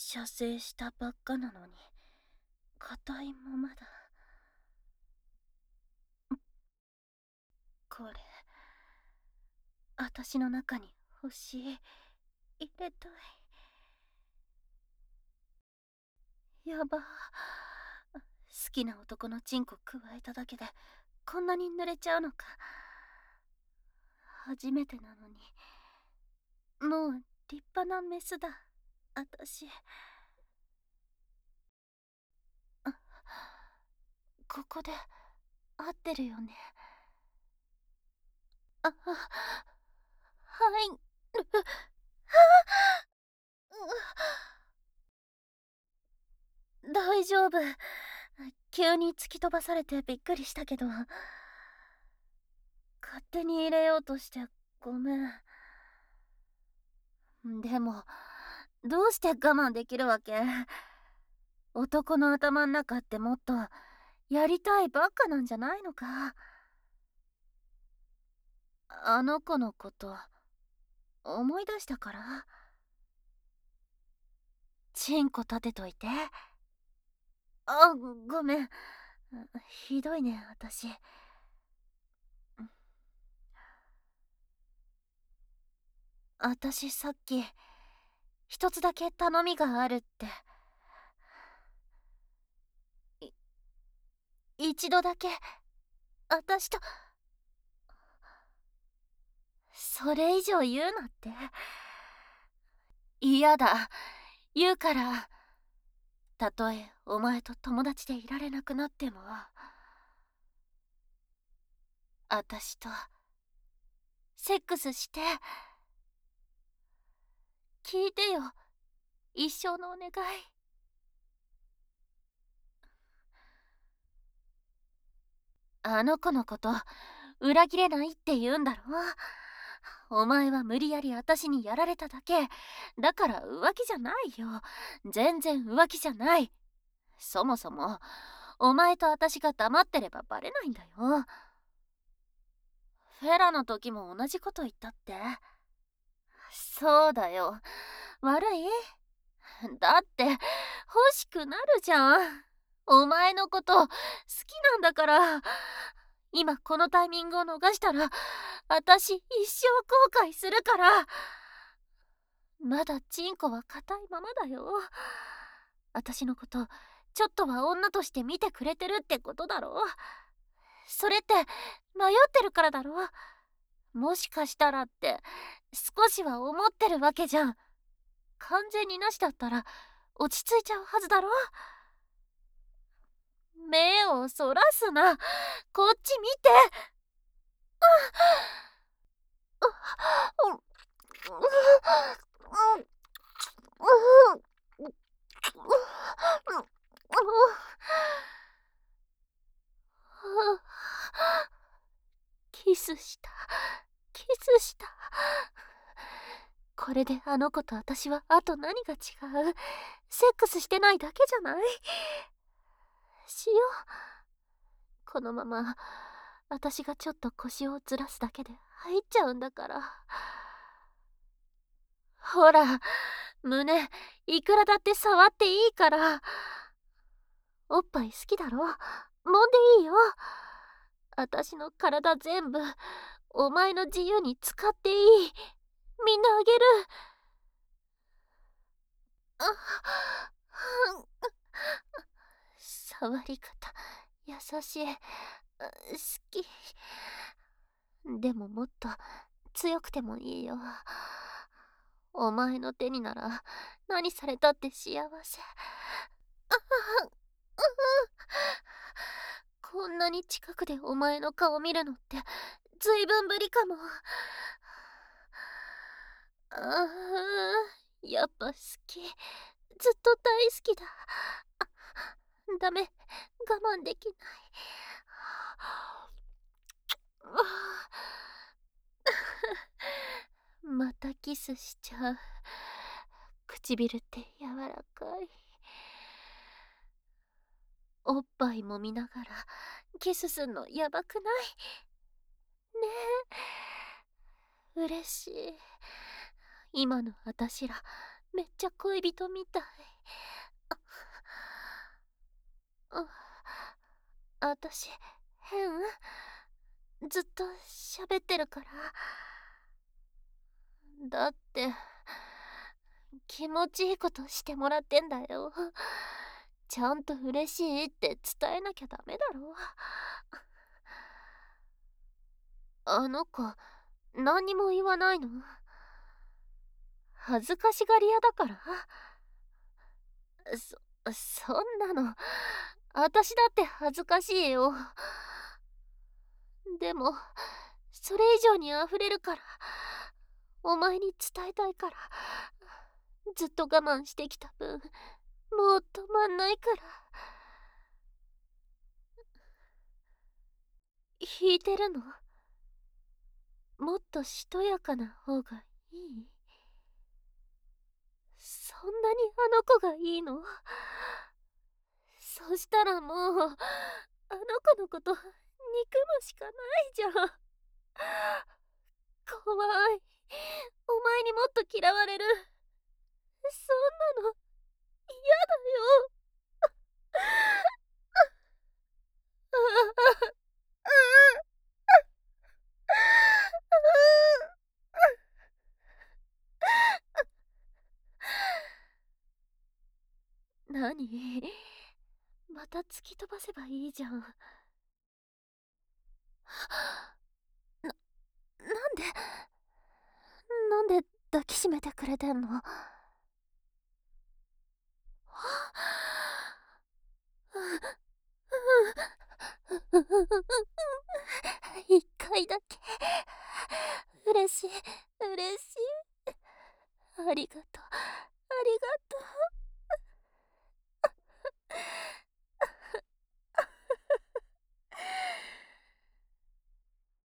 射精したばっかなのに、硬いままだ。これ、私の中に欲しい。入れたい。やば。好きな男のチンコ加えただけで、こんなに濡れちゃうのか。初めてなのに。もう立派なメスだ。私。ここで合ってるよね。はい。大丈夫。急に突き飛ばされてびっくりしたけど、勝手に入れようとしてごめん。でも、どうして我慢できるわけ？男の頭ん中ってもっとやりたいばっかなんじゃないのか？あの子のこと思い出したから。チンコ立てといて。ごめん。ひどいね、私。私さっき、一つだけ頼みがあるって。一度だけ、私と、それ以上言うなって。嫌だ、言うから。たとえお前と友達でいられなくなっても、私と、セックスして、聞いてよ、一生のお願い。あの子のこと裏切れないって言うんだろ？お前は無理やり私にやられただけだから浮気じゃないよ。全然浮気じゃない。そもそもお前と私が黙ってればバレないんだよ。フェラの時も同じこと言ったって。そうだよ、悪い？だって欲しくなるじゃん。お前のこと好きなんだから。今このタイミングを逃したら私一生後悔するから。まだチンコは硬いままだよ。私のことちょっとは女として見てくれてるってことだろ。それって迷ってるからだろ。もしかしたらって少しは思ってるわけじゃん。完全になしだったら落ち着いちゃうはずだろ。目をそらすな。こっち見て。キスした。キスした。これであの子と私はあと何が違う？セックスしてないだけじゃない？しよう。このまま私がちょっと腰をずらすだけで入っちゃうんだから。ほら、胸いくらだって触っていいから。おっぱい好きだろ？揉んでいいよ。私の体全部お前の自由に使っていい。みんなあげる。触り方優しい。好き。でももっと強くてもいいよ。お前の手になら何されたって幸せ。こんなに近くでお前の顔見るのってずいぶんぶりかも。やっぱ好き。ずっと大好きだ。ダメ、我慢できない。またキスしちゃう。唇って柔らかい。おっぱいも見ながらキスすんのやばくない？ねえ、嬉しい。今の私らめっちゃ恋人みたい。 あたし変？ずっと喋ってるから。だって気持ちいいことしてもらってんだよ。ちゃんと嬉しいって伝えなきゃダメだろ。あの子何にも言わないの？恥ずかしがり屋だから？そんなの私だって恥ずかしいよ。でもそれ以上に溢れるから、お前に伝えたいから。ずっと我慢してきた分、もう止まんないから。引いてるの？もっとしとやかな方がいい？そんなにあの子がいいの？そしたらもうあの子のこと憎むしかないじゃん。怖い。お前にもっと嫌われる。そんなの嫌だよ。何？また突き飛ばせばいいじゃん。なんで抱きしめてくれてんの？